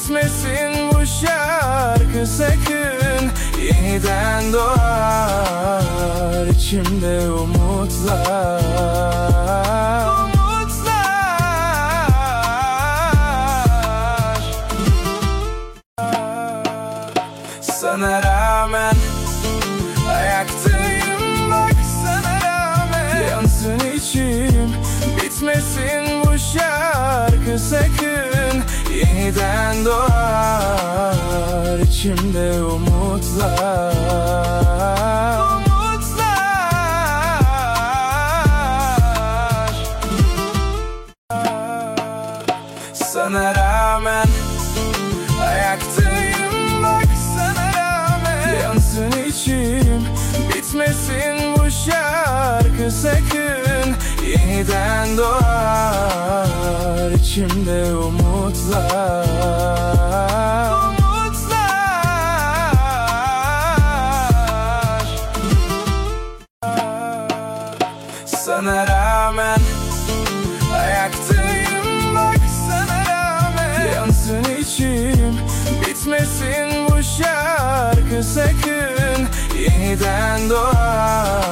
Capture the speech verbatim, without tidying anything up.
bitmesin bu şarkı sakın. Yeniden doğar içimde umutlar. Umutlar. Sana rağmen ayaktayım, bak sana rağmen. Yansın içim, bitmesin bu şarkı sakın. Yeniden doğar içimde umutlar. Umutlar. Sana rağmen ayaktayım, bak sana rağmen. Yansın içim, bitmesin bu şarkı sakın. Yeniden doğar içimde umutlar. Umutlar. Sana rağmen ayaktayım, bak sana rağmen. Yansın içim, bitmesin bu şarkı sakın. Yeniden doğar.